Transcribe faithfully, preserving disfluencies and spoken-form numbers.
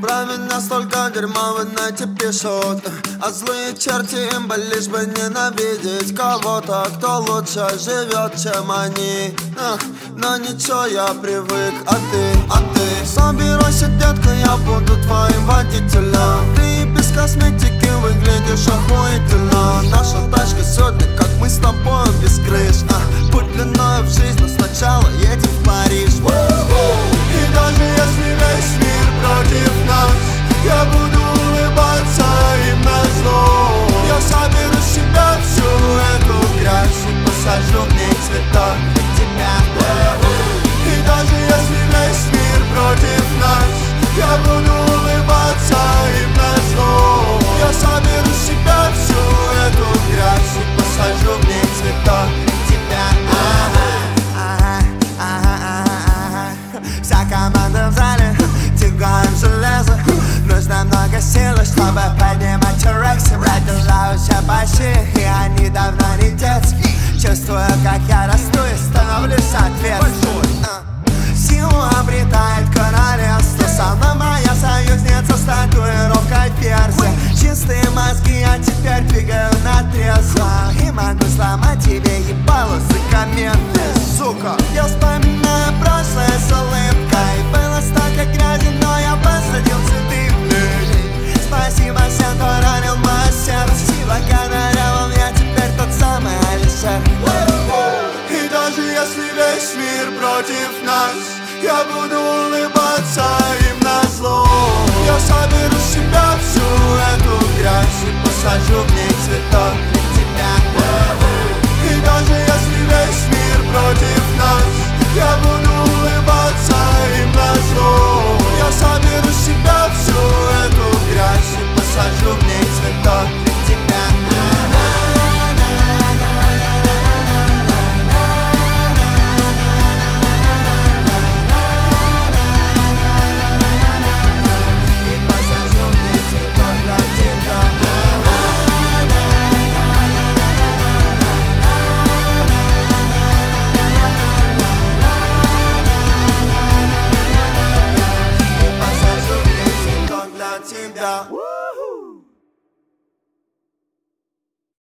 Про меня столько дерьма в инете пишут, а злые черти им бы лишь бы ненавидеть кого-то, кто лучше живет, чем они. Эх, но ничего, я привык, а ты, а ты собирайся, детка, я буду твоим водителем. Ты без косметики выглядишь охуительно. Наша тачка сегодня, как мы с тобой без крыш. а, Путь длиною в жизнь, но сначала едем в Париж. И даже если весь мир против нас, я буду улыбаться им назло. Я соберу с себя всю эту грязь и посажу в ней цветок для тебя. И даже если весь мир против нас, я буду улыбаться им назло. Я соберу с себя всю эту грязь и посажу в ней цветок для тебя. Вся команда в зале, тягаем железо. Нужно много силы, чтобы поднимать эрекции. Продолжаются почти, и они давно не детские. Чувствую, как я расту и становлюсь соответственно. Силу обретает королевство. Сама моя союзница с татуировкой перса. Чистые мозги я теперь двигаю на трезво. И могу сломать тебе ебало за комменты, сука. Я вспоминаю прошлое с улыбкой. Было столько грязи, но я посадил цветы в ней. Спасибо всем, кто ранил мое сердце. Благодаря вам я теперь тот самый Алишер. И даже если весь мир против нас, я буду улыбаться им назло. Я соберу с себя всю эту грязь и посажу в